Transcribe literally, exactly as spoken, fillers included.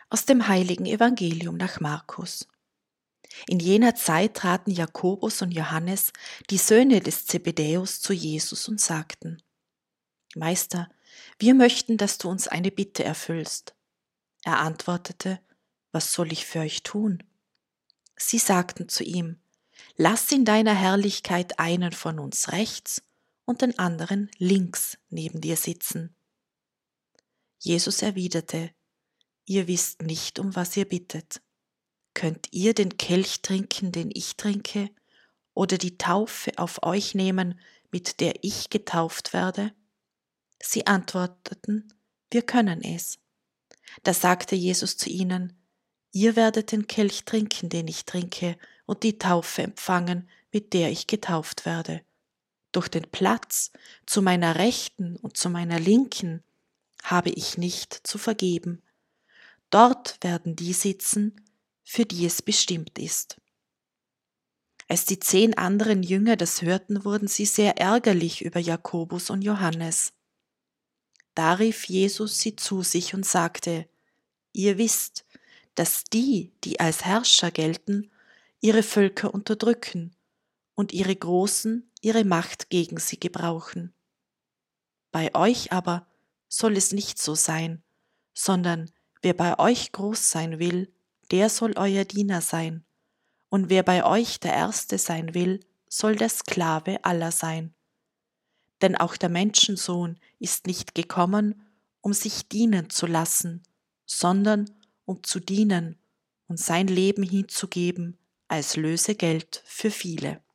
Aus dem heiligen Evangelium nach Markus. In jener Zeit traten Jakobus und Johannes, die Söhne des Zebedäus, zu Jesus und sagten: Meister, wir möchten, dass du uns eine Bitte erfüllst. Er antwortete: Was soll ich für euch tun? Sie sagten zu ihm: Lass in deiner Herrlichkeit einen von uns rechts und den anderen links neben dir sitzen. Jesus erwiderte: Ihr wisst nicht, um was ihr bittet. Könnt ihr den Kelch trinken, den ich trinke, oder die Taufe auf euch nehmen, mit der ich getauft werde? Sie antworteten: Wir können es. Da sagte Jesus zu ihnen: Ihr werdet den Kelch trinken, den ich trinke, und die Taufe empfangen, mit der ich getauft werde. Doch den Platz zu meiner Rechten und zu meiner Linken habe ich nicht zu vergeben. Dort werden die sitzen, für die es bestimmt ist. Als die zehn anderen Jünger das hörten, wurden sie sehr ärgerlich über Jakobus und Johannes. Da rief Jesus sie zu sich und sagte: Ihr wisst, dass die, die als Herrscher gelten, ihre Völker unterdrücken und ihre Großen ihre Macht gegen sie gebrauchen. Bei euch aber soll es nicht so sein, sondern wer bei euch groß sein will, der soll euer Diener sein, und wer bei euch der Erste sein will, soll der Sklave aller sein. Denn auch der Menschensohn ist nicht gekommen, um sich dienen zu lassen, sondern um zu dienen und sein Leben hinzugeben als Lösegeld für viele.